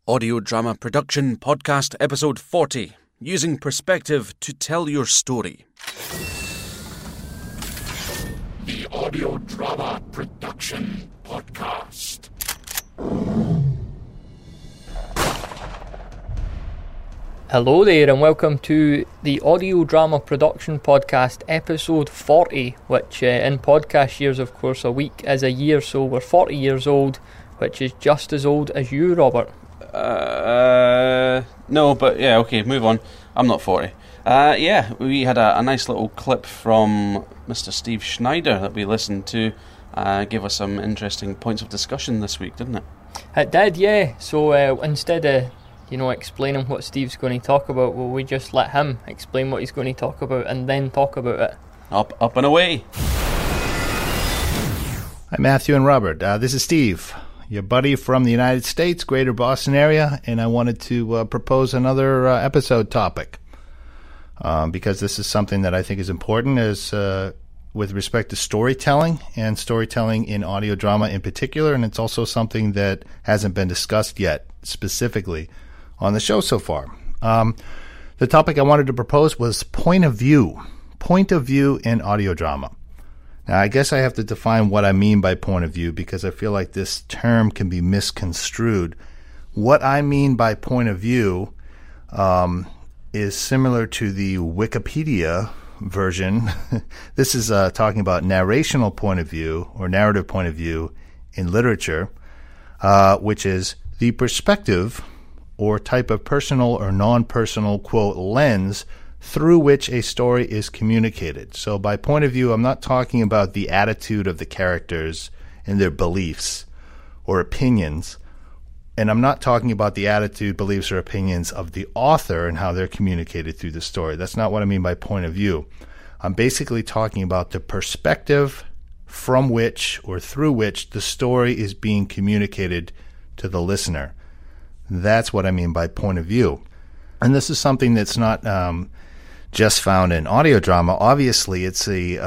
Audio Drama Production Podcast Episode 40, Using Perspective to Tell Your Story. The Audio Drama Production Podcast. Hello there and welcome to the Audio Drama Production Podcast Episode 40, which in podcast years, of course, a week is a year, so we're 40 years old, which is just as old as you, Robert. No, but yeah, okay, move on. I'm not 40. We had a nice little clip from Mr. Steve Schneider that we listened to. Gave us some interesting points of discussion this week, didn't it? It did, yeah. So instead of, explaining what Steve's going to talk about, will we just let him explain what he's going to talk about and then talk about it? Up and away. Hi, Matthew and Robert. This is Steve, your buddy from the United States, greater Boston area, and I wanted to propose another episode topic because this is something that I think is important with respect to storytelling and storytelling in audio drama in particular, and it's also something that hasn't been discussed yet specifically on the show so far. The topic I wanted to propose was point of view in audio drama. Now, I guess I have to define what I mean by point of view because I feel like this term can be misconstrued. What I mean by point of view is similar to the Wikipedia version. This is talking about narrational point of view or narrative point of view in literature, which is the perspective or type of personal or non-personal, quote, lens through which a story is communicated. So by point of view, I'm not talking about the attitude of the characters and their beliefs or opinions. And I'm not talking about the attitude, beliefs, or opinions of the author and how they're communicated through the story. That's not what I mean by point of view. I'm basically talking about the perspective from which or through which the story is being communicated to the listener. That's what I mean by point of view. And this is something that's not just found in audio drama. Obviously, it's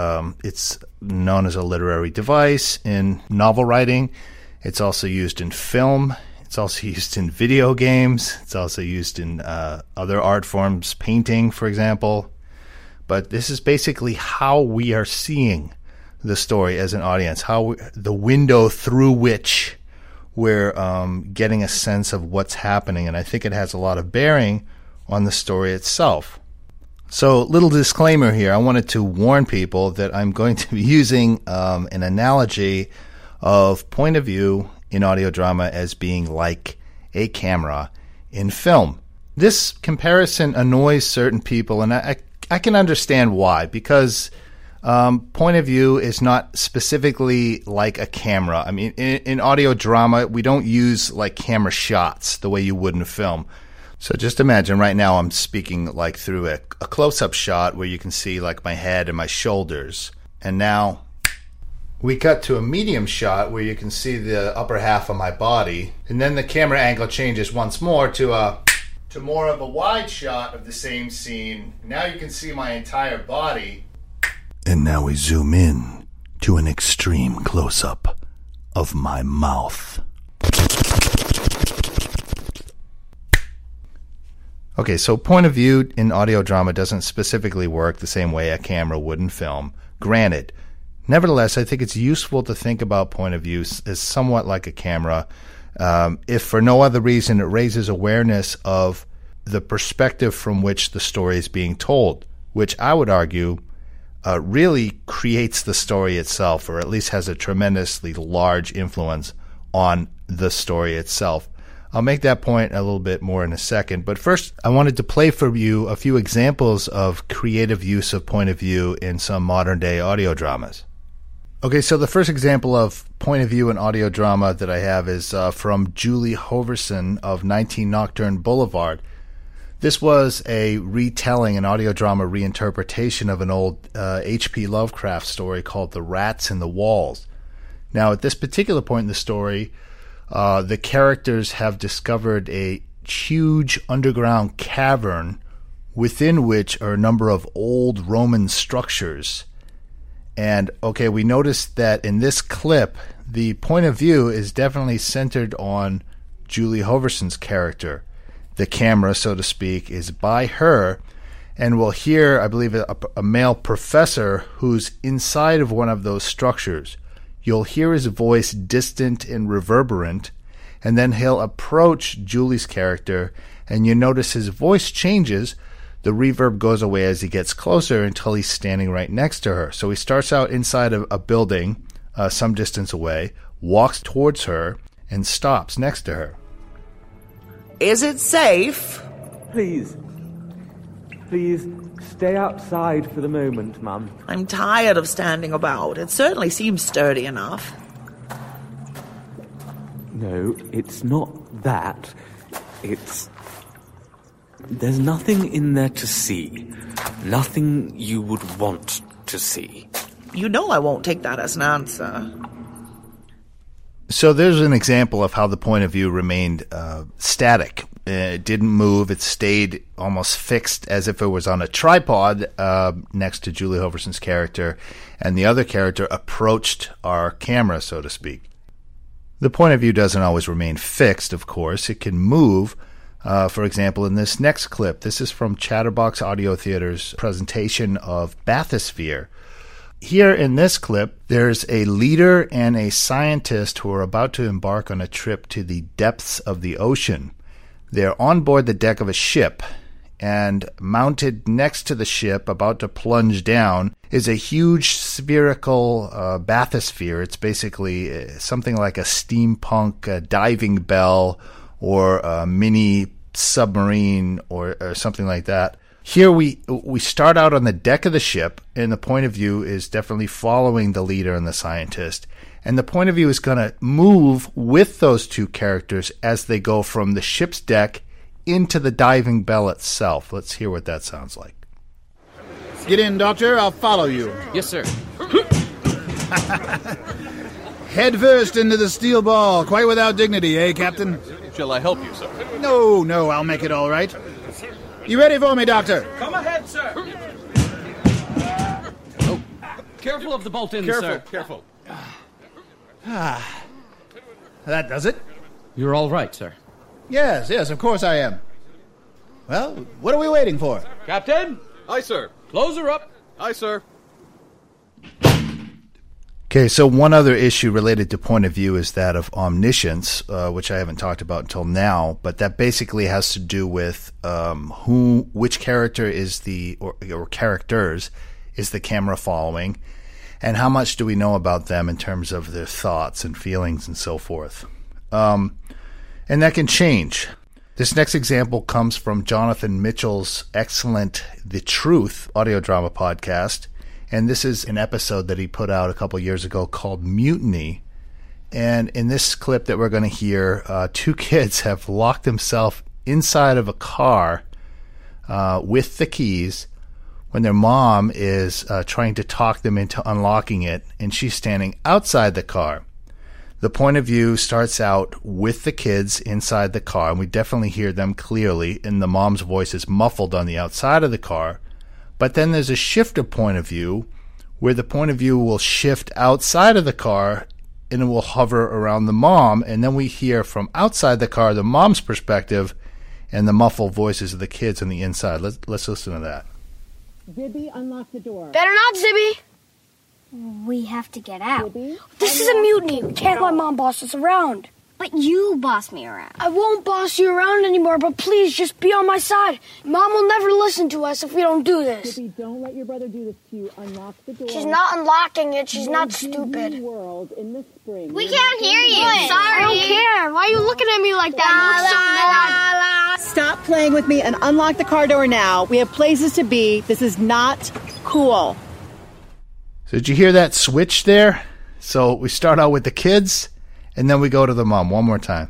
known as a literary device in novel writing. It's also used in film. It's also used in video games. It's also used in other art forms, painting, for example. But this is basically how we are seeing the story as an audience, the window through which we're getting a sense of what's happening. And I think it has a lot of bearing on the story itself. So, little disclaimer here. I wanted to warn people that I'm going to be using an analogy of point of view in audio drama as being like a camera in film. This comparison annoys certain people, and I can understand why, because point of view is not specifically like a camera. I mean, in audio drama, we don't use like camera shots the way you would in a film. So just imagine right now I'm speaking like through a close-up shot where you can see like my head and my shoulders. And now we cut to a medium shot where you can see the upper half of my body. And then the camera angle changes once more to more of a wide shot of the same scene. Now you can see my entire body. And now we zoom in to an extreme close-up of my mouth. Okay, so point of view in audio drama doesn't specifically work the same way a camera would in film. Granted. Nevertheless, I think it's useful to think about point of view as somewhat like a camera. If for no other reason, it raises awareness of the perspective from which the story is being told, which I would argue really creates the story itself, or at least has a tremendously large influence on the story itself. I'll make that point a little bit more in a second, but first I wanted to play for you a few examples of creative use of point of view in some modern-day audio dramas. Okay, so the first example of point of view in audio drama that I have is from Julie Hoverson of 19 Nocturne Boulevard. This was a retelling, an audio drama reinterpretation of an old H.P. Lovecraft story called The Rats in the Walls. Now, at this particular point in the story, the characters have discovered a huge underground cavern within which are a number of old Roman structures. And, okay, we noticed that in this clip, the point of view is definitely centered on Julie Hoverson's character. The camera, so to speak, is by her, and we'll hear, I believe, a male professor who's inside of one of those structures. You'll hear his voice distant and reverberant, and then he'll approach Julie's character, and you notice his voice changes. The reverb goes away as he gets closer until he's standing right next to her. So he starts out inside of a building some distance away, walks towards her, and stops next to her. Is it safe? Please, stay outside for the moment, Mum. I'm tired of standing about. It certainly seems sturdy enough. No, it's not that. There's nothing in there to see. Nothing you would want to see. You know I won't take that as an answer. So there's an example of how the point of view remained static. It didn't move. It stayed almost fixed as if it was on a tripod next to Julie Hoverson's character, and the other character approached our camera, so to speak. The point of view doesn't always remain fixed, of course. It can move. For example, in this next clip, this is from Chatterbox Audio Theater's presentation of Bathysphere. Here in this clip, there's a leader and a scientist who are about to embark on a trip to the depths of the ocean. They're on board the deck of a ship, and mounted next to the ship, about to plunge down, is a huge spherical bathysphere. It's basically something like a steampunk diving bell or a mini submarine or something like that. Here we start out on the deck of the ship, and the point of view is definitely following the leader and the scientist. And the point of view is going to move with those two characters as they go from the ship's deck into the diving bell itself. Let's hear what that sounds like. Get in, Doctor. I'll follow you. Yes, sir. Head first into the steel ball, quite without dignity, eh, Captain? Shall I help you, sir? No, I'll make it all right. You ready for me, Doctor? Come ahead, sir. Oh, careful of the bolt ends, sir. Careful. That does it. You're all right, sir. Yes, of course I am. Well, what are we waiting for? Captain? Aye, sir. Close her up. Aye, sir. Okay, so one other issue related to point of view is that of omniscience, which I haven't talked about until now, but that basically has to do with which character is or characters is the camera following, and how much do we know about them in terms of their thoughts and feelings and so forth. And that can change. This next example comes from Jonathan Mitchell's excellent The Truth audio drama podcast. And this is an episode that he put out a couple years ago called Mutiny. And in this clip that we're going to hear, two kids have locked themselves inside of a car with the keys when their mom is trying to talk them into unlocking it, and she's standing outside the car. The point of view starts out with the kids inside the car, and we definitely hear them clearly, and the mom's voice is muffled on the outside of the car. But then there's a shift of point of view where the point of view will shift outside of the car and it will hover around the mom. And then we hear from outside the car the mom's perspective and the muffled voices of the kids on the inside. Let's listen to that. Zibby, unlock the door. Better not, Zibby. We have to get out. Zibby, this is a mutiny. We can't let Mom boss us around. But you boss me around. I won't boss you around anymore, but please just be on my side. Mom will never listen to us if we don't do this. Zibby, don't let your brother do this to you. Unlock the door. She's not unlocking it. She's not stupid. World in the spring. We can't hear you. Sorry. I don't care. Why are you looking at me like that? You look so mad. Stop playing with me and unlock the car door now. We have places to be. This is not cool. So did you hear that switch there? So we start out with the kids, and then we go to the mom. One more time.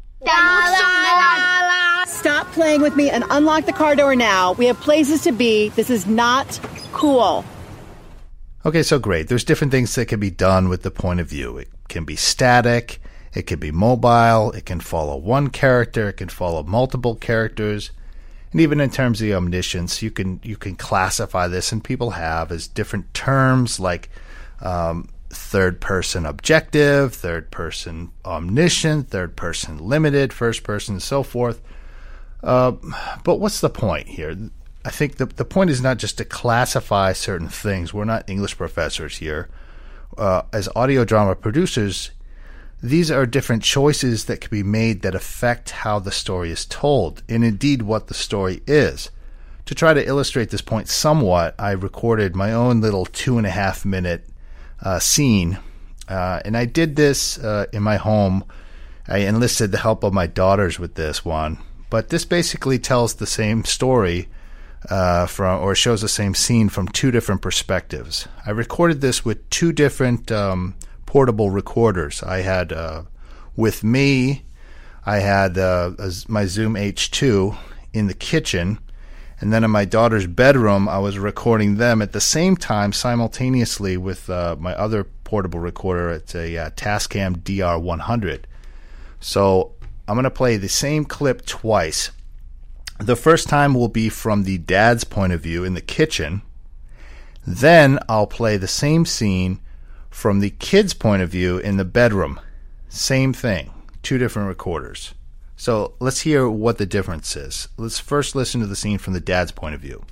Stop playing with me and unlock the car door now. We have places to be. This is not cool. Okay, so great. There's different things that can be done with the point of view. It can be static. It can be mobile. It can follow one character. It can follow multiple characters. And even in terms of the omniscience, you can classify this, and people have, as different terms like third person objective, third person omniscient, third person limited, first person, and so forth. But what's the point here? I think the point is not just to classify certain things. We're not English professors here. As audio drama producers, these are different choices that can be made that affect how the story is told, and indeed what the story is. To try to illustrate this point somewhat, I recorded my own little 2.5-minute scene, and I did this in my home. I enlisted the help of my daughters with this one, but this basically tells the same story or shows the same scene from two different perspectives. I recorded this with two different portable recorders. I had with me, I had my Zoom H2 in the kitchen, and then in my daughter's bedroom, I was recording them at the same time simultaneously with my other portable recorder. It's a Tascam DR100. So I'm going to play the same clip twice. The first time will be from the dad's point of view in the kitchen. Then I'll play the same scene from the kid's point of view in the bedroom. Same thing, two different recorders. So let's hear what the difference is. Let's first listen to the scene from the dad's point of view.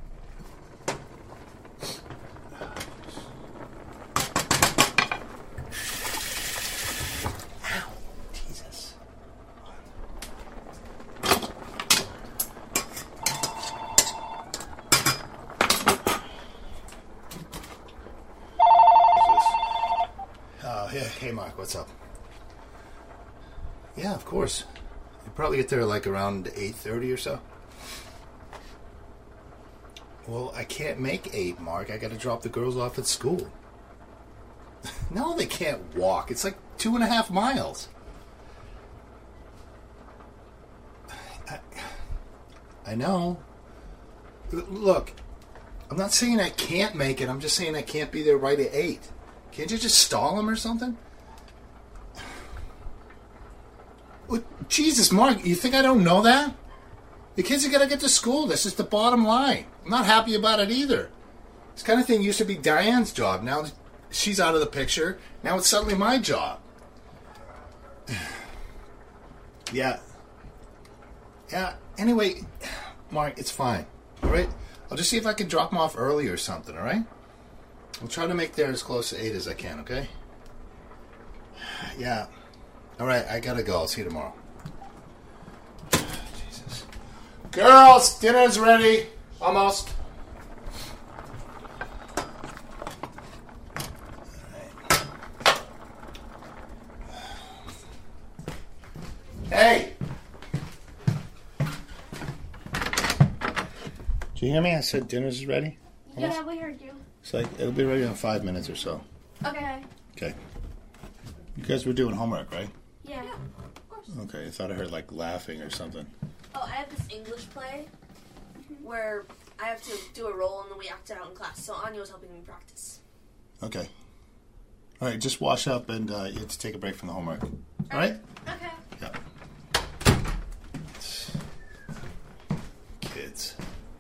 Hey, Mark, what's up? Yeah, of course. You probably get there like around 8:30 or so. Well, I can't make 8, Mark. I got to drop the girls off at school. No, they can't walk. It's like 2.5 miles. I know. Look, I'm not saying I can't make it. I'm just saying I can't be there right at 8. Can't you just stall them or something? Well, Jesus, Mark, you think I don't know that? The kids are going to get to school. This is the bottom line. I'm not happy about it either. This kind of thing used to be Diane's job. Now she's out of the picture. Now it's suddenly my job. Yeah. Anyway, Mark, it's fine. All right? I'll just see if I can drop them off early or something, all right? I'll try to make there as close to 8 as I can, okay? Yeah. All right, I gotta go. I'll see you tomorrow. Jesus. Girls, dinner's ready. Almost. Hey! Did you hear me? I said dinner's ready. Almost? Yeah, we heard you. It's like, it'll be ready in 5 minutes or so. Okay. Okay. You guys were doing homework, right? Yeah, of course. Okay, I thought I heard like laughing or something. Oh, I have this English play where I have to do a role and then we act it out in class. So Anya was helping me practice. Okay. All right, just wash up and you have to take a break from the homework. All right? Okay. Yeah. Kids.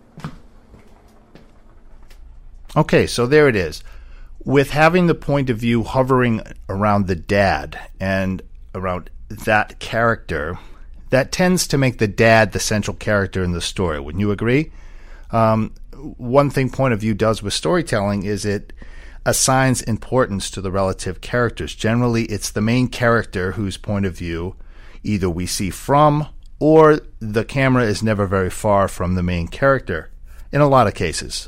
Okay, so there it is. With having the point of view hovering around the dad and around that character, that tends to make the dad the central character in the story. Wouldn't you agree? One thing point of view does with storytelling is it assigns importance to the relative characters. Generally, it's the main character whose point of view either we see from or the camera is never very far from the main character in a lot of cases.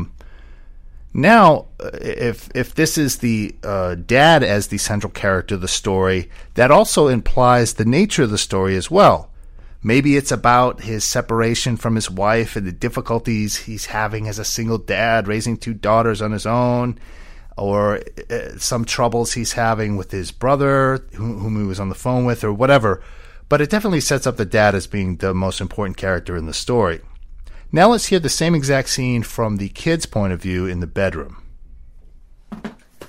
Now, if this is the dad as the central character of the story, that also implies the nature of the story as well. Maybe it's about his separation from his wife and the difficulties he's having as a single dad, raising 2 daughters on his own, or some troubles he's having with his brother, whom he was on the phone with, or whatever. But it definitely sets up the dad as being the most important character in the story. Now let's hear the same exact scene from the kid's point of view in the bedroom. Okay,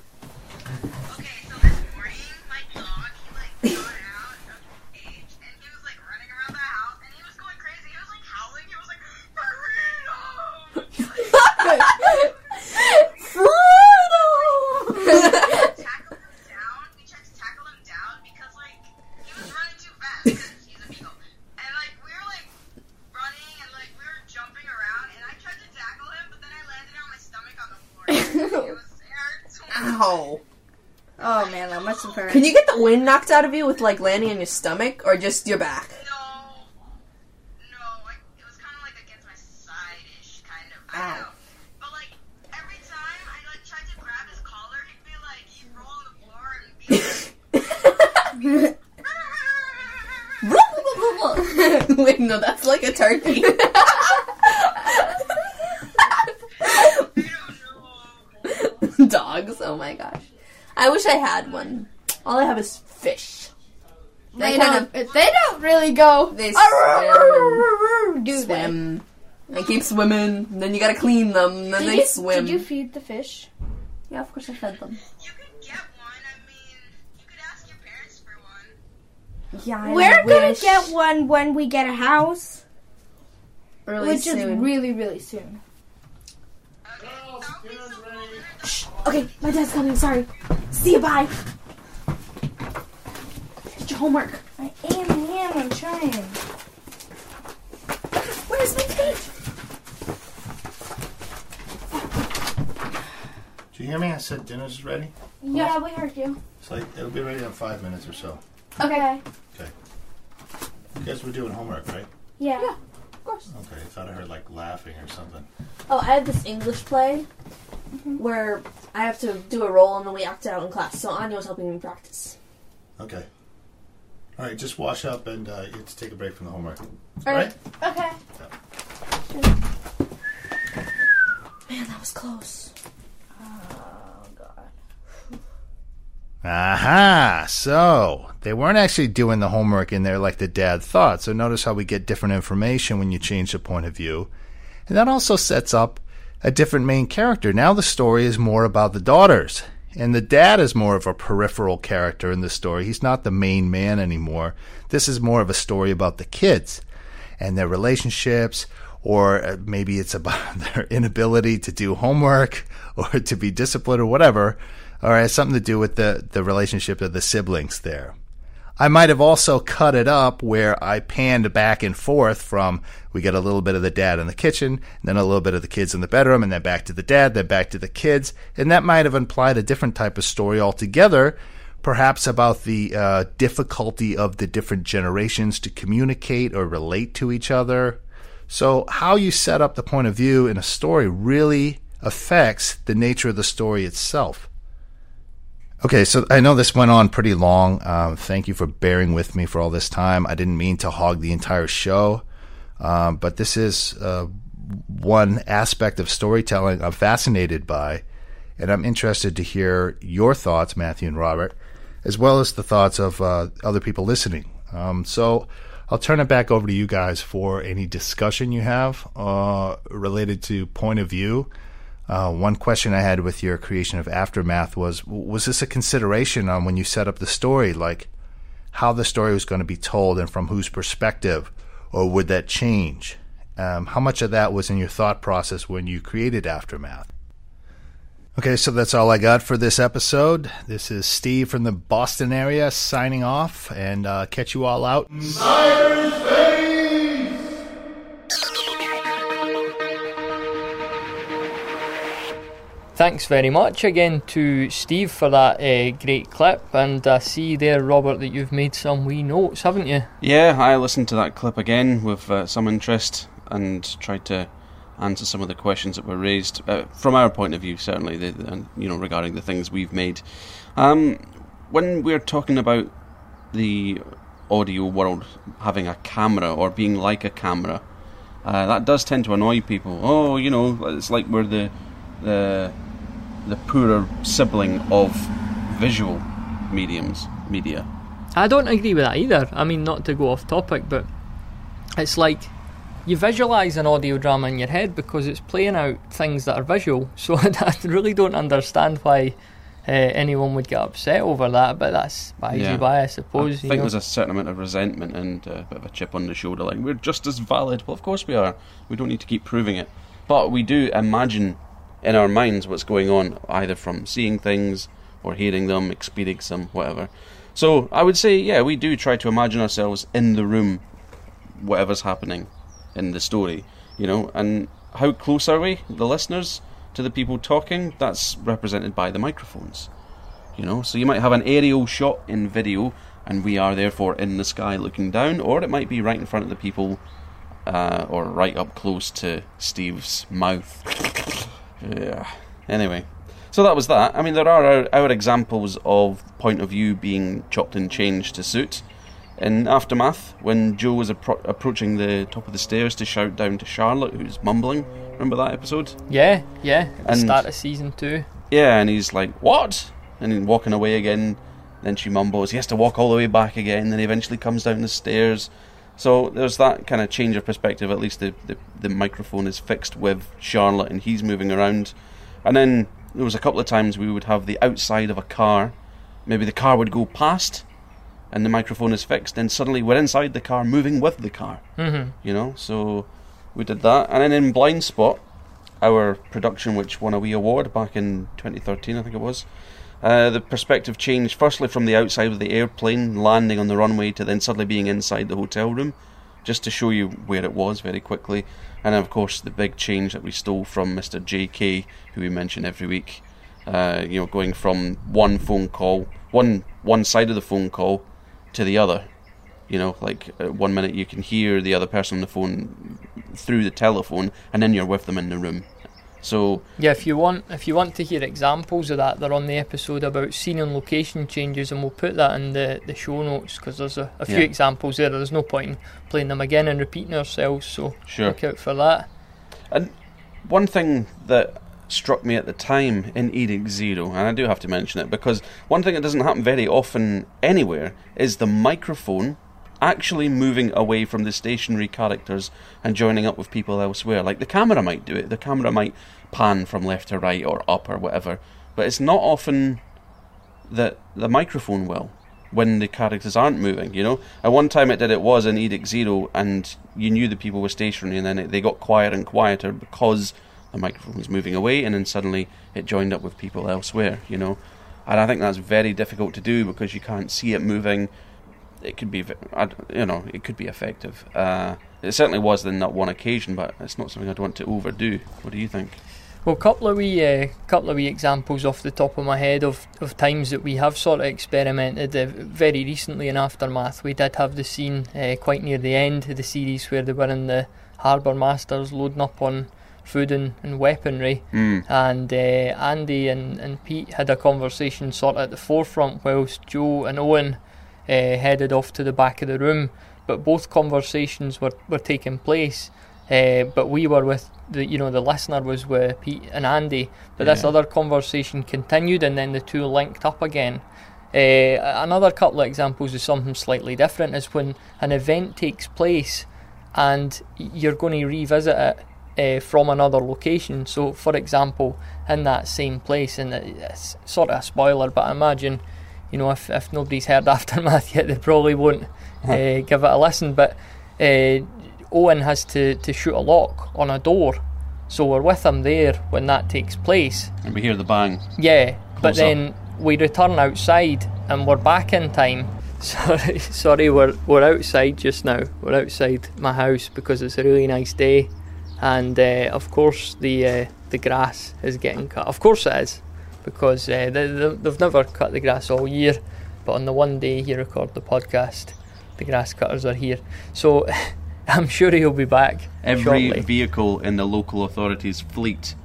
so this morning, my dog, he, got out of his cage, and he was, running around the house, and he was going crazy. He was, howling. He was Ow. Oh man, that must have hurt. Can you get the wind knocked out of you with like landing on your stomach or just your back? It was kind of like against my side-ish, kind of. I don't know. But like, every time I like tried to grab his collar, he'd be like, he'd roll on the floor and be like... Wait, no, that's like a turkey. Dogs, oh my gosh. I wish I had one. All I have is fish. They don't really go. They do swim. They keep swimming. And then you gotta clean them. And then they swim. Did you feed the fish? Yeah, of course I fed them. You could get one. I mean, you could ask your parents for one. Yeah, We're gonna get one when we get a house. Really which soon. is really, really soon. Shh. Okay, my dad's coming. Sorry. See you. Bye. Get your homework. I am. I'm trying. Where's my page? Did you hear me? I said dinner's ready. Yeah, we heard you. It's like it'll be ready in 5 minutes or so. Okay. Okay. You guys were doing homework, right? Yeah. Of course. Okay, I thought I heard like laughing or something. Oh, I have this English play where I have to do a role and then we act it out in class. So Anya was helping me practice. Okay. All right, just wash up and you have to take a break from the homework. All right. Okay. Man, that was close. Oh, God. Aha! So, they weren't actually doing the homework in there like the dad thought. So notice how we get different information when you change the point of view. And that also sets up a different main character. Now the story is more about the daughters. And the dad is more of a peripheral character in the story. He's not the main man anymore. This is more of a story about the kids and their relationships, or maybe it's about their inability to do homework or to be disciplined or whatever, or has something to do with the relationship of the siblings there. I might have also cut it up where I panned back and forth from we get a little bit of the dad in the kitchen, then a little bit of the kids in the bedroom, and then back to the dad, then back to the kids. And that might have implied a different type of story altogether, perhaps about the difficulty of the different generations to communicate or relate to each other. So how you set up the point of view in a story really affects the nature of the story itself. Okay, so I know this went on pretty long. Thank you for bearing with me for all this time. I didn't mean to hog the entire show, but this is one aspect of storytelling I'm fascinated by, and I'm interested to hear your thoughts, Matthew and Robert, as well as the thoughts of other people listening. So I'll turn it back over to you guys for any discussion you have related to point of view. One question I had with your creation of Aftermath was this a consideration on when you set up the story, like how the story was going to be told and from whose perspective, or would that change? How much of that was in your thought process when you created Aftermath? Okay, so that's all I got for this episode. This is Steve from the Boston area signing off, and catch you all out. Thanks very much again to Steve for that great clip, and I see there, Robert, that you've made some wee notes, haven't you? Yeah, I listened to that clip again with some interest and tried to answer some of the questions that were raised from our point of view, certainly, regarding the things we've made. When we're talking about the audio world having a camera or being like a camera, that does tend to annoy people. Oh, it's like we're the poorer sibling of visual media. I don't agree with that either. I mean, not to go off topic, but it's like you visualise an audio drama in your head because it's playing out things that are visual. So I really don't understand why anyone would get upset over that, but that's easy by, I suppose. I think there's a certain amount of resentment and a bit of a chip on the shoulder, like, we're just as valid. Well, of course we are. We don't need to keep proving it. But we do imagine in our minds what's going on, either from seeing things or hearing them, experiencing them, whatever. So I would say, yeah, we do try to imagine ourselves in the room, whatever's happening in the story, and how close are we, the listeners, to the people talking? That's represented by the microphones. You know, so you might have an aerial shot in video, and we are therefore in the sky looking down, or it might be right in front of the people, or right up close to Steve's mouth. Yeah. Anyway, so that was that. I mean, there are our examples of point of view being chopped and changed to suit. In Aftermath, when Joe was approaching the top of the stairs to shout down to Charlotte, who's mumbling. Remember that episode? Yeah, at the start of season 2. Yeah, and he's like, what? And then walking away again. Then she mumbles, he has to walk all the way back again. Then he eventually comes down the stairs. So there's that kind of change of perspective. At least the microphone is fixed with Charlotte and he's moving around. And then there was a couple of times we would have the outside of a car. Maybe the car would go past and the microphone is fixed. Then suddenly we're inside the car moving with the car. Mm-hmm. You know, so we did that. And then in Blind Spot, our production which won a wee award back in 2013, I think it was, the perspective changed firstly from the outside of the airplane landing on the runway to then suddenly being inside the hotel room, just to show you where it was very quickly. And of course the big change that we stole from Mr. JK, who we mention every week, you know, going from one phone call, one side of the phone call to the other. You know, like 1 minute you can hear the other person on the phone through the telephone, and then you're with them in the room. So yeah, if you want to hear examples of that, they're on the episode about scene and location changes, and we'll put that in the show notes, because there's a few examples there. There's no point in playing them again and repeating ourselves, so sure. Look out for that. And one thing that struck me at the time in Edict Zero, and I do have to mention it, because one thing that doesn't happen very often anywhere is the microphone actually moving away from the stationary characters and joining up with people elsewhere. Like the camera might do it, the camera might pan from left to right or up or whatever, but it's not often that the microphone will when the characters aren't moving, you know. At one time it was in Edict Zero, and you knew the people were stationary, and then they got quieter and quieter because the microphone was moving away, and then suddenly it joined up with people elsewhere, you know. And I think that's very difficult to do because you can't see it moving. It could be, you know, it could be effective. It certainly was in that one occasion, but it's not something I'd want to overdo. What do you think? Well, couple of wee examples off the top of my head of times that we have sort of experimented. Very recently in Aftermath, we did have the scene quite near the end of the series where they were in the Harbour Masters loading up on food and weaponry, and Andy and Pete had a conversation sort of at the forefront, whilst Joe and Owen headed off to the back of the room. But both conversations were taking place, but we were with the listener was with Pete and Andy, but this other conversation continued, and then the two linked up again. Another couple of examples of something slightly different is when an event takes place and you're going to revisit it from another location. So for example, in that same place, and it's sort of a spoiler, but I imagine, you know, if nobody's heard Aftermath yet, they probably won't give it a listen. But Owen has to shoot a lock on a door, so we're with him there when that takes place. And we hear the bang. Yeah, but then we return outside and we're back in time. Sorry, we're outside just now. We're outside my house because it's a really nice day, and of course the grass is getting cut. Of course it is, because they've never cut the grass all year, but on the one day you record the podcast, the grass cutters are here. So I'm sure he'll be back Every shortly. Vehicle in the local authorities' fleet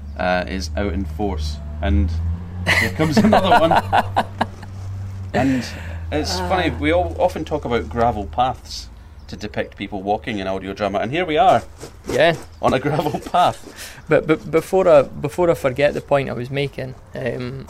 is out in force, and here comes another one. And it's funny, we often talk about gravel paths to depict people walking in audio drama, and here we are, on a gravel path. But before I forget the point I was making, an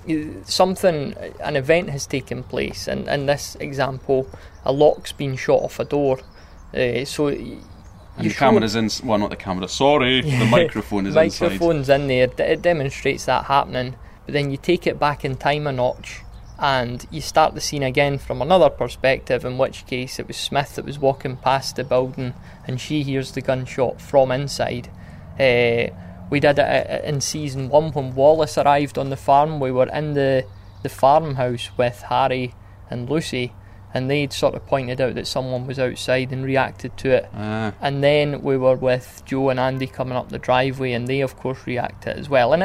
event has taken place, and in this example, a lock's been shot off a door. So and the camera's in. Well, not the camera. Sorry, the microphone is inside. Microphone's in there. It demonstrates that happening. But then you take it back in time a notch, and you start the scene again from another perspective. In which case, it was Smith that was walking past the building, and she hears the gunshot from inside. We did it in season 1 when Wallace arrived on the farm. We were in the farmhouse with Harry and Lucy, and they'd sort of pointed out that someone was outside and reacted to it. And then we were with Joe and Andy coming up the driveway, and they of course reacted as well. And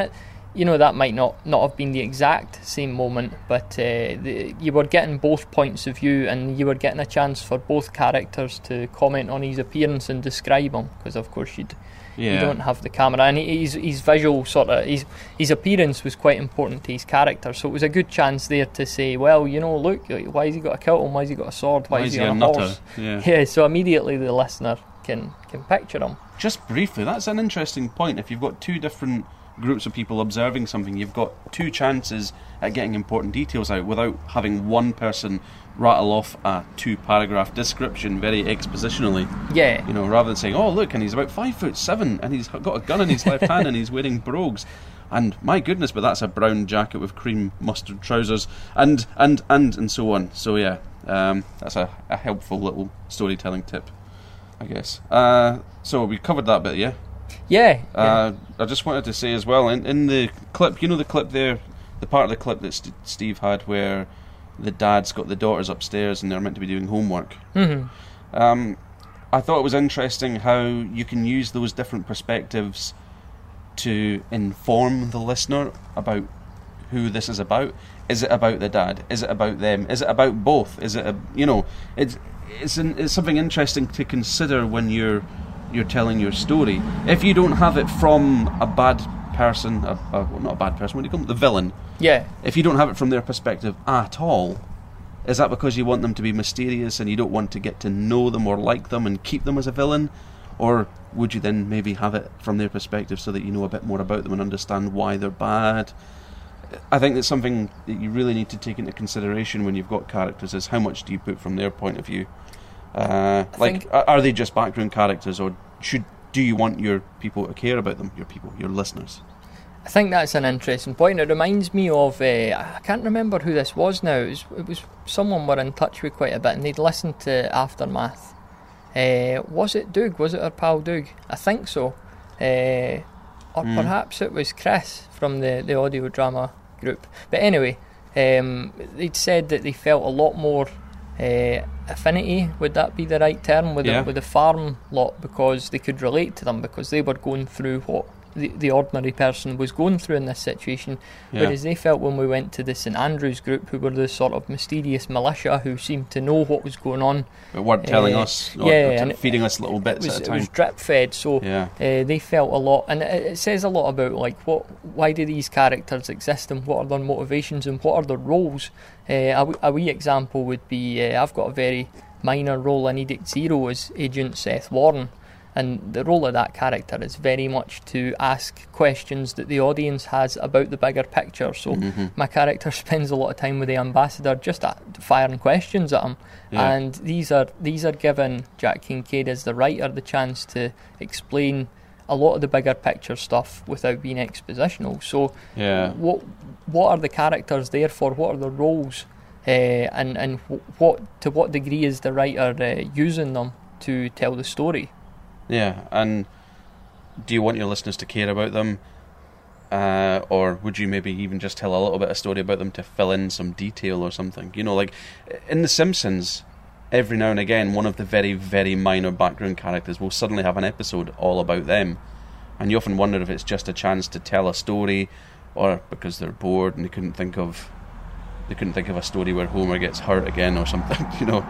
that might not have been the exact same moment, but you were getting both points of view, and you were getting a chance for both characters to comment on his appearance and describe him, because of course you don't have the camera, and his visual his appearance was quite important to his character, so it was a good chance there to say, well, look, why has he got a kilt on, why has he got a sword, why is he on a horse? Yeah, so immediately the listener can picture him. Just briefly, that's an interesting point. If you've got two different groups of people observing something, you've got two chances at getting important details out without having one person rattle off a 2-paragraph description very expositionally. Yeah. Rather than saying, oh look, and he's about 5'7", and he's got a gun in his left hand, and he's wearing brogues, and my goodness, but that's a brown jacket with cream mustard trousers, and so on. So yeah, that's a helpful little storytelling tip, I guess. So we covered that bit, yeah? Yeah. I just wanted to say as well, in the clip, the clip there, the part of the clip that Steve had where the dad's got the daughters upstairs and they're meant to be doing homework. Mm-hmm. I thought it was interesting how you can use those different perspectives to inform the listener about who this is about. Is it about the dad? Is it about them? Is it about both? Is it it's something interesting to consider when you're telling your story. If you don't have it from a bad person, not a bad person, what do you call them? The villain. Yeah. If you don't have it from their perspective at all, is that because you want them to be mysterious and you don't want to get to know them or like them and keep them as a villain? Or would you then maybe have it from their perspective so that you know a bit more about them and understand why they're bad? I think that's something that you really need to take into consideration when you've got characters, is how much do you put from their point of view? Are they just background characters, or do you want your people to care about them, your listeners? I think that's an interesting point. It reminds me of, I can't remember who this was now, it was someone we're in touch with quite a bit, and they'd listened to Aftermath. Was it Doug? Was it our pal Doug? I think so. Or perhaps it was Chris from the audio drama group. But anyway, they'd said that they felt a lot more affinity, would that be the right term, with the farm lot, because they could relate to them, because they were going through what the ordinary person was going through in this situation, whereas they felt when we went to the St Andrews group, who were the sort of mysterious militia who seemed to know what was going on, but weren't telling us, or feeding us little bits at a time. It was drip fed, so they felt a lot, and it says a lot about why do these characters exist, and what are their motivations, and what are their roles. A wee example would be, I've got a very minor role in Edict Zero as Agent Seth Warren, and the role of that character is very much to ask questions that the audience has about the bigger picture. So my character spends a lot of time with the ambassador just firing questions at him, and these are giving Jack Kincaid as the writer the chance to explain a lot of the bigger picture stuff without being expositional. So what are the characters there for? What are their roles? And to what degree is the writer using them to tell the story? Yeah, and do you want your listeners to care about them? Or would you maybe even just tell a little bit of story about them to fill in some detail or something? Like in The Simpsons, every now and again, one of the very, very minor background characters will suddenly have an episode all about them. And you often wonder if it's just a chance to tell a story, or because they're bored and they couldn't think of a story where Homer gets hurt again or something,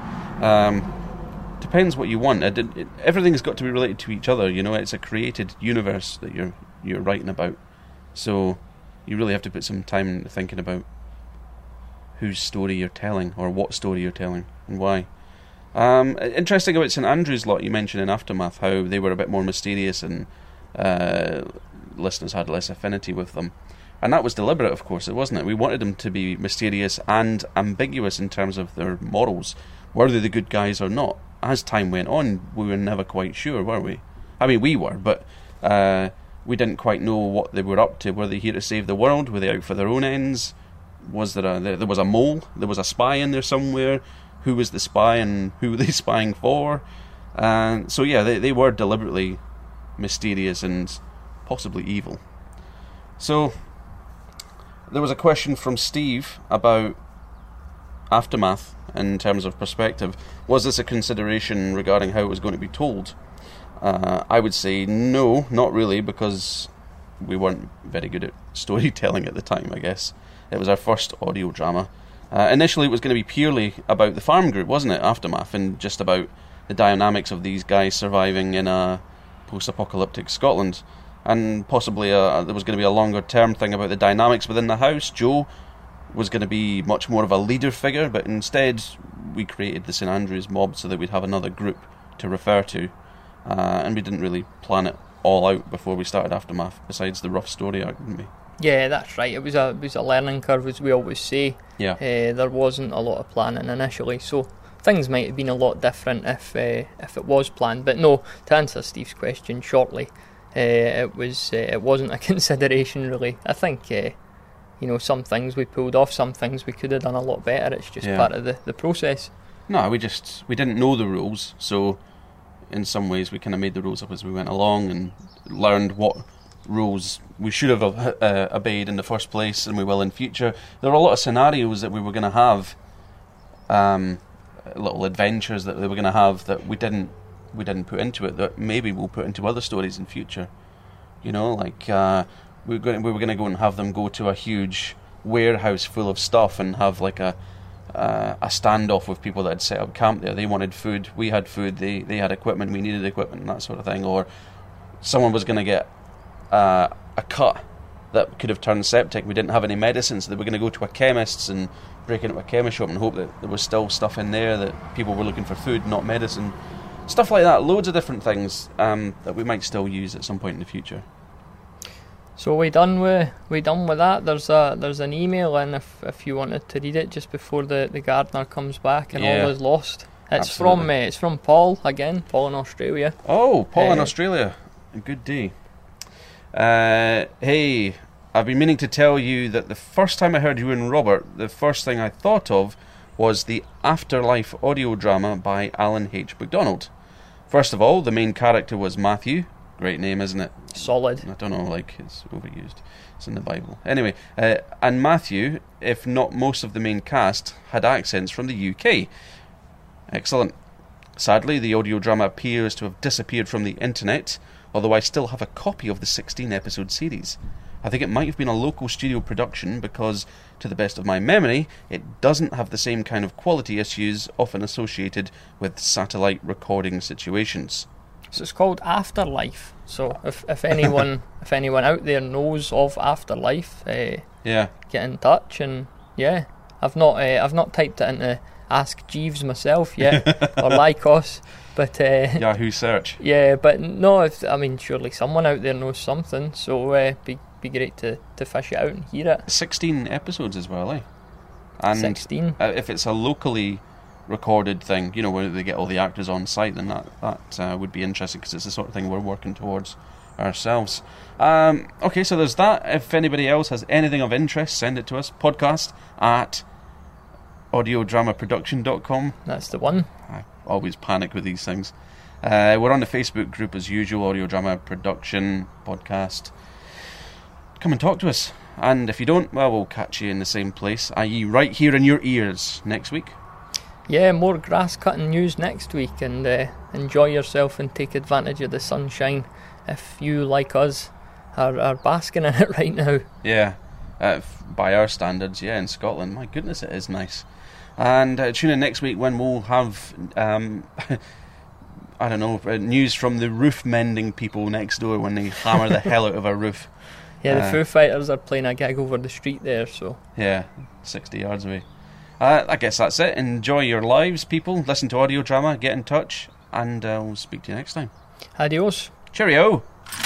Depends what you want. Everything's got to be related to each other, It's a created universe that you're writing about. So you really have to put some time into thinking about whose story you're telling, or what story you're telling, and why. Interesting about St Andrews lot you mentioned in Aftermath, how they were a bit more mysterious and listeners had less affinity with them. And that was deliberate, of course, wasn't it? We wanted them to be mysterious and ambiguous in terms of their morals. Were they the good guys or not? As time went on, we were never quite sure, were we? I mean, we were, but we didn't quite know what they were up to. Were they here to save the world? Were they out for their own ends? Was there was a mole? There was a spy in there somewhere? Who was the spy and who were they spying for? So yeah, they were deliberately mysterious and possibly evil. So there was a question from Steve about Aftermath in terms of perspective. Was this a consideration regarding how it was going to be told? I would say no, not really, because we weren't very good at storytelling at the time, I guess. It was our first audio drama. Initially, it was going to be purely about the farm group, wasn't it, Aftermath, and just about the dynamics of these guys surviving in a post-apocalyptic Scotland. And possibly there was going to be a longer-term thing about the dynamics within the house. Joe was going to be much more of a leader figure, but instead we created the St Andrews mob so that we'd have another group to refer to. And we didn't really plan it all out before we started Aftermath, besides the rough story arc, didn't we? Yeah, that's right. It was a learning curve, as we always say. Yeah. There wasn't a lot of planning initially, so things might have been a lot different if it was planned. But no, to answer Steve's question shortly, it wasn't a consideration really. I think some things we pulled off, some things we could have done a lot better. It's just part of the process. No, we didn't know the rules, so in some ways we kind of made the rules up as we went along and learned what rules we should have obeyed in the first place, and we will in future. There were a lot of scenarios that we were going to have, little adventures that they were going to have that we didn't put into it, that maybe we'll put into other stories in future. Like we were going to go and have them go to a huge warehouse full of stuff and have like a standoff with people that had set up camp there. They wanted food, we had food, they had equipment, we needed equipment, and that sort of thing. Or someone was going to get a cut that could have turned septic. We didn't have any medicine, so they were going to go to a chemist's and break into a chemist shop and hope that there was still stuff in there, that people were looking for food, not medicine. Stuff like that, loads of different things that we might still use at some point in the future. So we done with that. There's an email in if you wanted to read it just before the gardener comes back and all is lost. It's from Paul again, Paul in Australia. Oh, Paul in Australia. A good day. Hey, I've been meaning to tell you that the first time I heard you and Robert, the first thing I thought of was the Afterlife audio drama by Alan H. MacDonald. First of all, the main character was Matthew. Great name, isn't it? Solid. I don't know, like, it's overused. It's in the Bible. Anyway, and Matthew, if not most of the main cast, had accents from the UK. Excellent. Sadly, the audio drama appears to have disappeared from the internet, although I still have a copy of the 16-episode series. I think it might have been a local studio production because, to the best of my memory, it doesn't have the same kind of quality issues often associated with satellite recording situations. So it's called Afterlife. So if anyone out there knows of Afterlife, get in touch. And I've not typed it into Ask Jeeves myself yet or Lycos, but Yahoo search. Yeah, but no, surely someone out there knows something. So be great to fish it out and hear it. 16 episodes as well, eh? And 16. If it's a locally recorded thing, where they get all the actors on site, then that would be interesting, because it's the sort of thing we're working towards ourselves. Okay, so there's that. If anybody else has anything of interest, send it to us. podcast@audiodramaproduction.com. That's the one. I always panic with these things. We're on the Facebook group as usual, Audio Drama Production Podcast. Come and talk to us. And if you don't, well, we'll catch you in the same place, i.e. right here in your ears next week. Yeah, more grass cutting news next week, and enjoy yourself and take advantage of the sunshine if you, like us, are basking in it right now. Yeah, by our standards, in Scotland, my goodness, it is nice. And tune in next week when we'll have news from the roof mending people next door when they hammer the hell out of a roof. Yeah, the Foo Fighters are playing a gig over the street there, so... Yeah, 60 yards away. I guess that's it. Enjoy your lives, people. Listen to audio drama, get in touch, and we'll speak to you next time. Adios. Cheerio.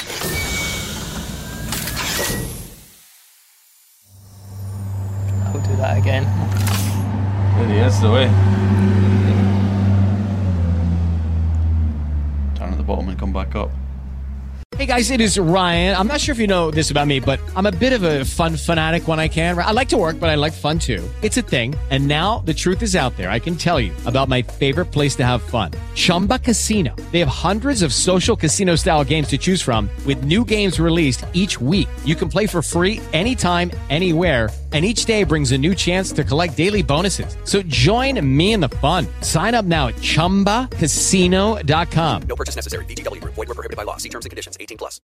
I'll do that again. Really is the way. Turn at the bottom and come back up. Hey guys, it is Ryan. I'm not sure if you know this about me, but I'm a bit of a fun fanatic when I can. I like to work, but I like fun too. It's a thing. And now the truth is out there. I can tell you about my favorite place to have fun. Chumba Casino. They have hundreds of social casino style games to choose from with new games released each week. You can play for free anytime, anywhere. And each day brings a new chance to collect daily bonuses. So join me in the fun. Sign up now at ChumbaCasino.com. No purchase necessary. VGW. Void where prohibited by law. See terms and conditions. 18+.